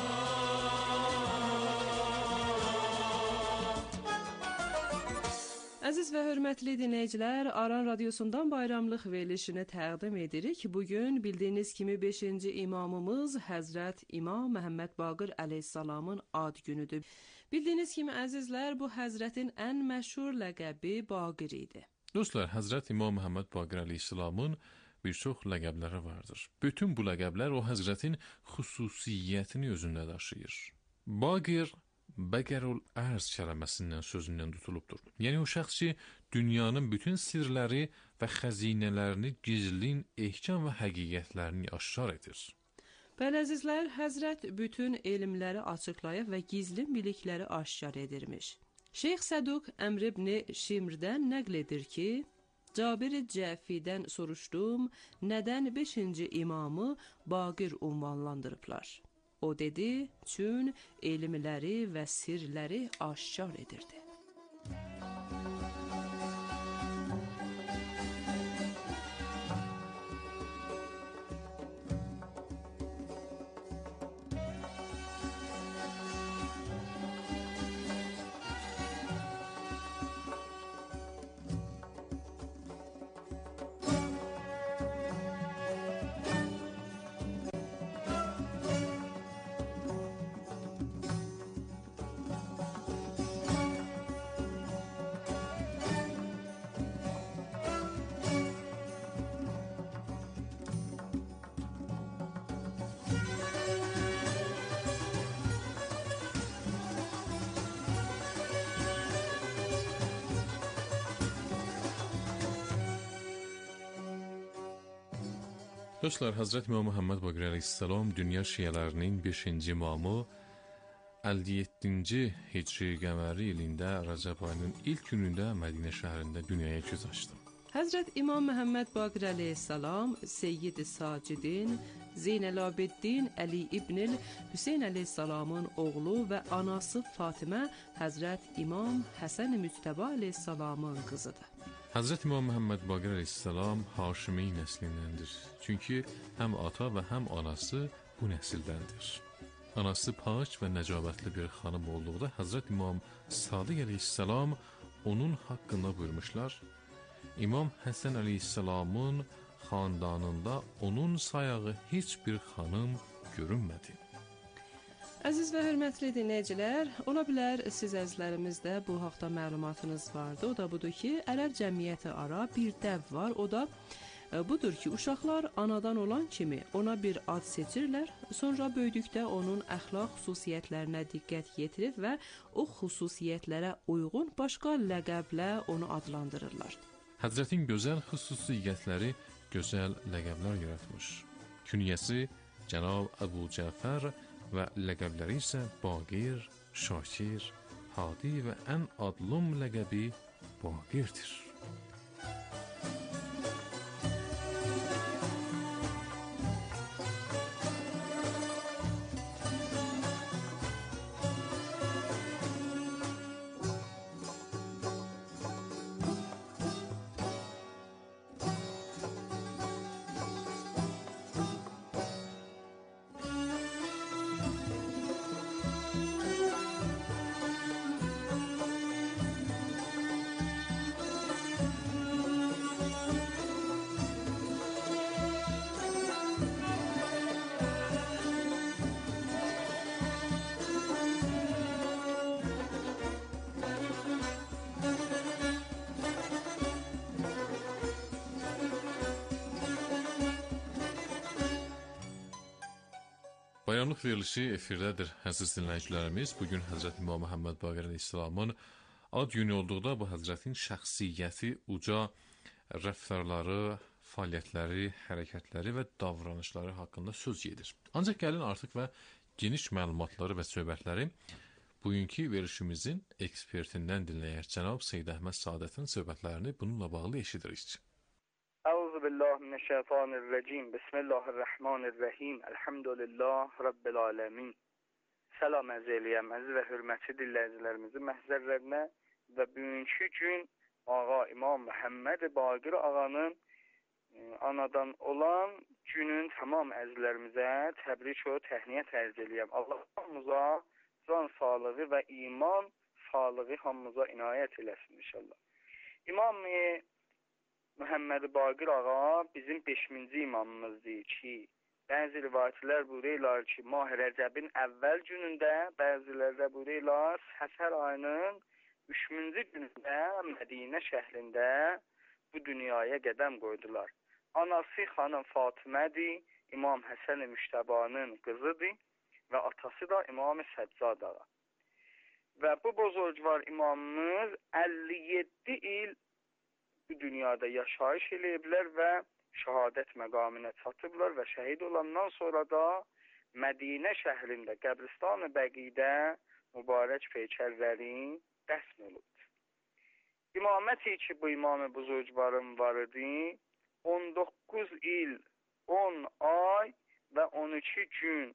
Əziz və hörmətli dinləyicilər, Aran Radiosundan bayramlıq verilişini təqdim edirik. Bugün bildiyiniz kimi beşinci imamımız Həzrət İmam Məhəmməd Baqir əleyhissalamın ad günüdür. Bildiyiniz kimi əzizlər, bu həzrətin ən məşhur ləqəbi Baqir idi. Dostlar, Həzrət İmam Məhəmməd Baqir əleyhissalamın bir çox ləqəbləri vardır. Bütün bu ləqəblər o həzrətin xüsusiyyətini özündə daşıyır. Baqir, Bəqərul Ərz kəlməsindən sözündən tutulubdur. Yəni o şəxs ki, dünyanın bütün sirləri və xəzinələrini, gizlin, ehkam və həqiqətlərini aşkar edir. Bəli əzizlər, həzrət bütün elmləri açıqlayıb və gizli bilikləri aşkar edirmiş. Şeyx Səduk Əmr ibn Şimrdən nəql edir ki, Cabir Cəfidən soruşdum, nədən beşinci imamı Baqir unvanlandırıblar? O dedi, çün elmləri və sirləri aşkar edirdi. Dostlar, Hazreti İmam Muhammed Baqir Aleyhisselam dünya şiələrinin beşinci imamı əlli yeddinci Hicri qəməri ilində Rəcəb ayının ilk günündə Mədinə şəhərində dünyaya göz açdı. Həzrət İmam Məhəmməd Baqir Aleyhisselam Seyyid-i Sacidin Zeynəl-Abidin Əli İbn Hüseyn Aleyhisselamın oğlu və anası Fatimə Həzrət İmam Həsən-i Müctəba Aleyhisselamın qızıdır. Həzrət İmam Məhəmməd Baqir Aleyhisselam Haşimi nəslindəndir. Çünki həm ata və həm anası bu nəsildəndir. Anası pak və nəcabətli bir xanım olduqda Həzrət İmam Sadiq Aleyhisselam onun haqqında buyurmuşlar. İmam Həsən Aleyhisselamın xandanında onun sayağı heç bir xanım görünmədi. Əziz və hörmətli dinləyicilər, ola bilər siz əzizlərimizdə bu haqda məlumatınız vardı. O da budur ki, Ərəb cəmiyyəti ara bir dəv var. O da budur ki, uşaqlar anadan olan kimi ona bir ad seçirlər, sonra böyüdükdə onun əxlaq xüsusiyyətlərinə diqqət yetirir və o xüsusiyyətlərə uyğun başqa ləqəblə onu adlandırırlar. Həzrətin gözəl xüsusiyyətləri gözəl ləqəblər yaratmış. Künyəsi Cənab Əbu Cəfər və ləqəbləri isə Baqir, Şakir, Hadi və ən adlım ləqəbi Baqirdir. Bayramlıq verilişi efirdədir, əziz dinləyicilərimiz. Bugün Həzrət İmam Məhəmməd Baqir Əleyhisselamın ad günü olduqda bu Həzrətin şəxsiyyəti, uca rəftarları, fəaliyyətləri, hərəkətləri və davranışları haqqında söz gedir. Ancaq gəlin artıq və geniş məlumatları və söhbətləri bugünkü verilişimizin ekspertindən dinləyək. Cənab Seyyid Əhməd Saadətin söhbətlərini bununla bağlı eşidirik. أعوذ بالله من الشيطان الرجيم بسم الله الرحمن الرحيم الحمد لله رب العالمين. Salam əz eləyəm, əziz və hörmətli dinləyicilərimizin məhzərlərinə və bugünkü gün Ağa İmam Məhəmməd Baqir ağanın anadan olan günün tamam əzizlərimizə təbrik və təhniyət ərz eləyəm. Allah hamımıza can sağlığı və iman sağlığı hamımıza inayət eləsin inşallah. İmam Məhəmməd Baqir ağa bizim beşinci imamımızdır ki, bəzi rivayətlər buyururlar ki, Mah Rəcəbin əvvəl günündə, bəzilərdə buyururlar Səfər ayının üçüncü günündə Mədinə şəhrində bu dünyaya qədəm qoydular. Anası xanım Fatimədir, İmam Həsən Müştəbanın qızıdır və atası da İmam Səccad ağa. Və bu bozorgvar imamımız əlli yeddi il bu dünyada yaşayış eləyiblər və şəhadət məqamına çatıblar və şəhid olandan sonra da Mədinə şəhrində qəbristan-ı Bəqidə mübarək peykərlərin dəfn olubdur. İmaməti ki, bu imam-ı buzurgvarın var idi, on doqquz il, on ay və on iki gün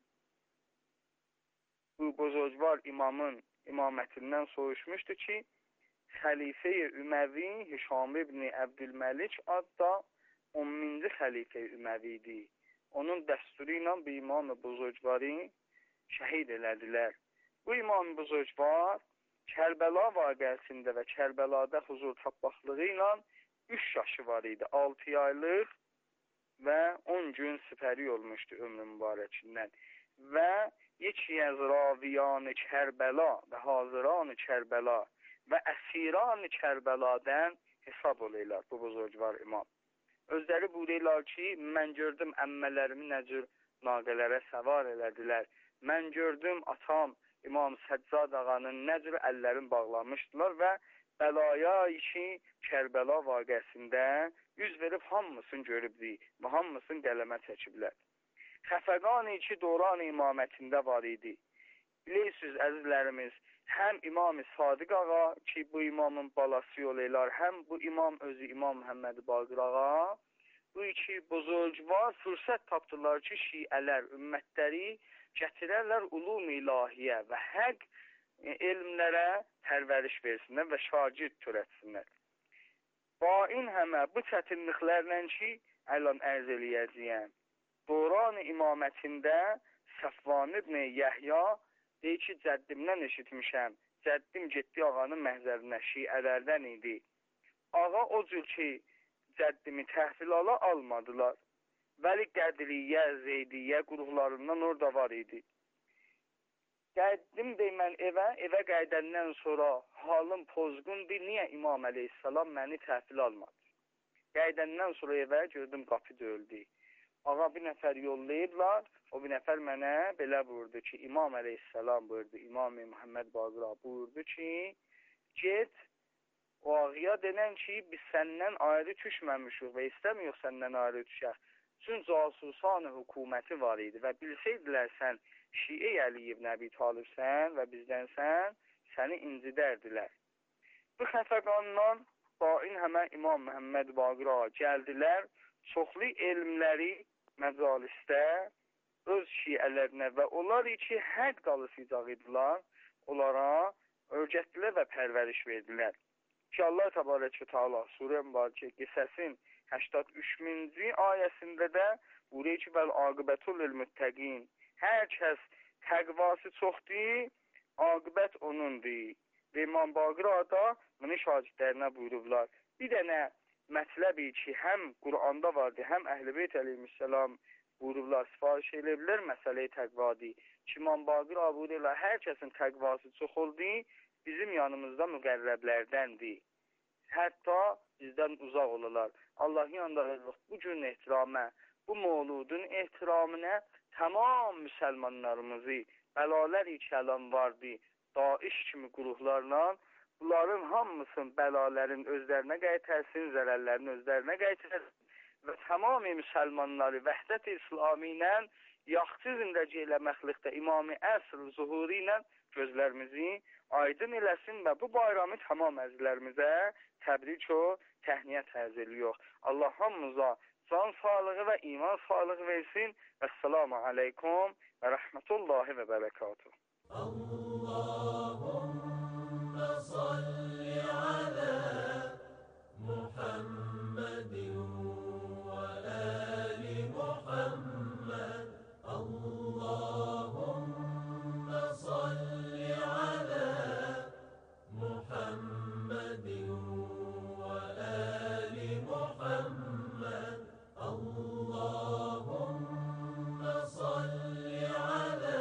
bu buzurgvar imamın imamətindən soğuşmuşdu ki, Xəlifə-i Üməvi Hişam ibn Əbdülməlik adda onuncu Xəlifə-i Üməvidir. Onun dəsturu ilə bu imam-ı buzurgvarı şəhid elədilər. Bu imam-ı buzurgvar Kərbəla vaqəsində və Kərbəlada huzur tapmaqlığı ilə üç yaşı var idi. altı aylıq və on gün sipəri olmuşdu ömrü mübarəkindən. Və yeki az raviyan-ı Kərbəla və hazıran-ı Kərbəla vəəsiran-ı Kərbəladən hesab olurlar bu buzurgvar imam. Özləri buyururlar ki, mən gördüm əmmələrimi nə cür naqələrə səvar elədilər. Mən gördüm atam İmam Səccad ağanın nə cür əllərin bağlanmışdılar və bəlaya işi Kərbəla vaqəsində üz verib hamısını görübdür və hamısını qələmə çəkiblər. Xəfəqan-ı ki, Doran imamətində var idi. Bilirsiniz əzizlərimiz, həm İmam-ı Sadiq ağa ki, bu imamın balası yol eylar, həm bu imam özü İmam Məhəmməd Baqir ağa, bu iki buzurgvar fürsət tapdılar ki, şiələr, ümmətləri gətirərlər ulum ilahiyyə və həq elmlərə tərvəriş versinlər və şagird törətsinlər. Bain həmə bu çətinliklərlə ki, əlan ərz eləyəcəyəm. Doran imamətində Səfvan ibn Yəhya deyir ki, cəddimdən eşitmişəm. Cəddim getdi ağanın məhzərinə, şiələrdən idi. Ağa o cür ki, cəddimi təhvil ala almadılar. Vəli Qədriyyə, Zeydiyyə qruhlarından orada var idi. Gəldim deyim mən evə, evə qəydəndən sonra halım pozğundur. Niyə İmam Əleyhisselam məni təhvil almadı? Gəydəndən sonra evə gördüm qapı döyüldü. Ağa bir nəfər yollayıblar, o bir nəfər mənə belə buyurdu ki, İmam əleyhissalam buyurdu, İmam Muhammed Baqir buyurdu ki, get, o ağaya denən ki, biz səndən ayrı düşməmişik və istəmiyoruz səndən ayrı düşək. Çünki casusan hökuməti var idi və bilsəydilər sən Şiə Əliyev Nəbi Talibsən və bizdənsən, səni incidərdilər. Bu xəfəqandan dain həmən İmam Muhammed Baqir gəldilər, çoxlu elmləri məcalisdə öz şiələrinə və onlar ki, həq qalısıyacaq idilər, onlara öyrətdilər və pərvəriş verdilər. Ki, Allah Təbarək və Teala Surə Mübarəkə Qisəsin səksən üçüncü ayəsində də buyuruyor ki, vəl aqibətul lilmuttəqin. Hər kəs təqvası çoxdur, aqibət onundur. Və İmam Baqir da bunu şagirdlərinə buyurublar. Bir dənə mətləbi ki, həm Quranda vardı, həm Əhl-i Beyt əleyhissalam buyurublar, sifariş eləyə məsələyi təqvadır. Ki, İmam Baqir buyururlar, hər kəsin təqvası çox oldu, bizim yanımızda müqərrəblərdəndir. Hətta bizdən uzaq olurlar. Allah'ın yanında bu gün ehtiramə, bu mevludun ehtiramına tamam müsəlmanlarımızı, bəlalər ikələn vardı, Daeş kimi qurumlarla, bunların hamısının bələlərin özlərinə qaytarsın, zərərlərin özlərinə qaytarsın və tamamı müsəlmanları vəhdət-i İslami ilə yaxçı zindəci eləməklikdə İmam-ı Əsr zuhuru ilə gözlərimizi aydın eləsin və bu bayramı tamam əzizlərimizə təbrik o təhniyət ərz ediyor. Allah hamımıza can sağlığı və iman sağlığı versin. Esselamu aleykum və rəhmətullahi və bərəkatuhu. Allahümme salli ala Muhammedin ve ali Muhammed. Allahümme salli ala Muhammedin ve ali Muhammed. Allahümme salli ala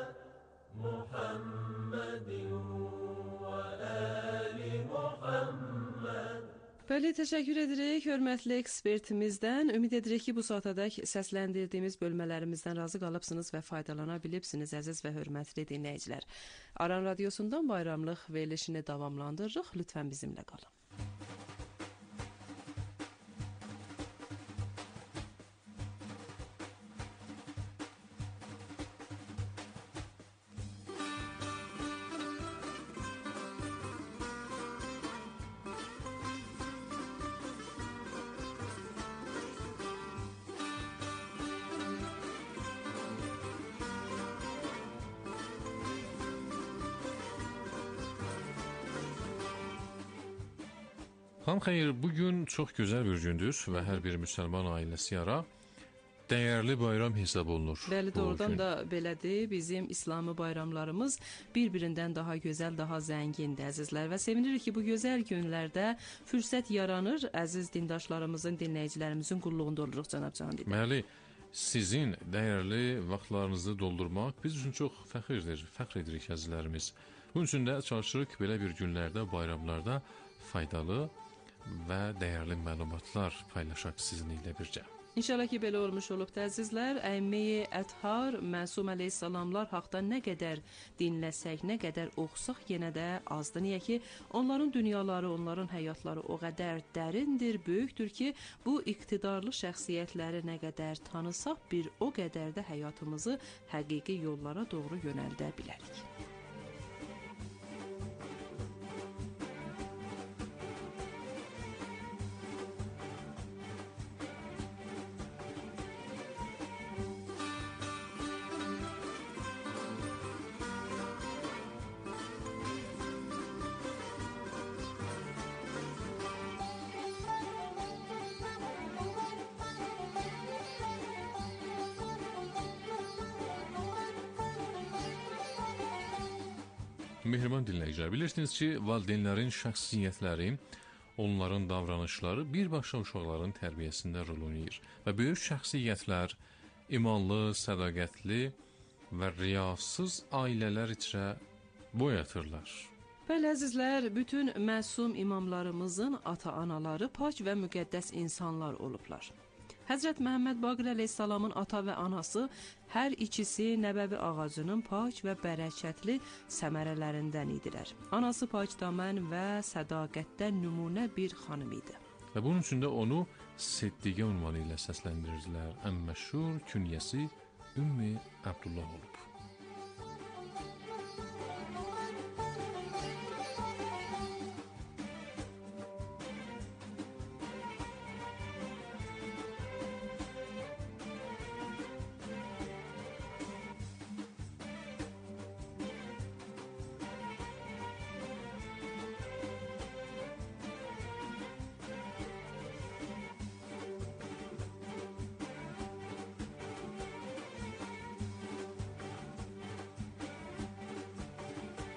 Muhammedin ve ali Muhammed. Bəli, təşəkkür edirik hörmətli ekspertimizdən. Ümid edirik ki, bu saatadək səsləndirdiyimiz bölmələrimizdən razı qalıbsınız və faydalana bilibsiniz, əziz və hörmətli dinləyicilər. Aran Radiosundan bayramlıq verilişini davamlandırırıq. Lütfən bizimlə qalın. Xam xeyir, bugün çox gözəl bir gündür və hər bir müsəlman ailəsi yara dəyərli bayram hesab olunur. Bəli, doğrudan da belədir. Bizim İslami bayramlarımız bir-birindən daha gözəl, daha zəngindir, əzizlər. Və sevinirik ki, bu gözəl günlərdə fürsət yaranır. Əziz dindaşlarımızın, dinləyicilərimizin qulluğunda oluruq, cənab Cahangir. Bəli, sizin dəyərli vaxtlarınızı doldurmaq biz üçün çox fəxirdir, fəxr edirik əzizlərimiz. Bunun üçün də çalışırıq belə bir günlərdə, bayramlarda faydalı və dəyərli məlumatlar paylaşaq sizinlə bircə. İnşallah ki, belə olmuş olubdur, əzizlər. Əmməyi Əthar, Məsum əleyhissalamlar haqda nə qədər dinləsək, nə qədər oxusaq, yenə də azdır. Niyə ki, onların dünyaları, onların həyatları o qədər dərindir, böyükdür ki, bu iqtidarlı şəxsiyyətləri nə qədər tanısaq, bir o qədər də həyatımızı həqiqi yollara doğru yönəldə bilərik. Mehriban dinləyicilər, bilirsiniz ki, valideynlərin şəxsiyyətləri, onların davranışları birbaşa uşaqların tərbiyəsində rol oynayır. Və böyük şəxsiyyətlər imanlı, sədaqətli və riyasız ailələr içrə boy atırlar. Bəli əzizlər, bütün məsum imamlarımızın ata-anaları pak və müqəddəs insanlar olublar. Həzrət Məhəmməd Baqir əleyhissalamın ata və anası hər ikisi nəbəvi ağacının pak və bərəkətli səmərələrindən idilər. Anası pakdamən və sədaqətdən nümunə bir xanım idi. Və bunun üçün də onu Siddiqə ünvanı ilə səsləndirirdilər. Ən məşhur künyəsi Ümmü Abdullah olub.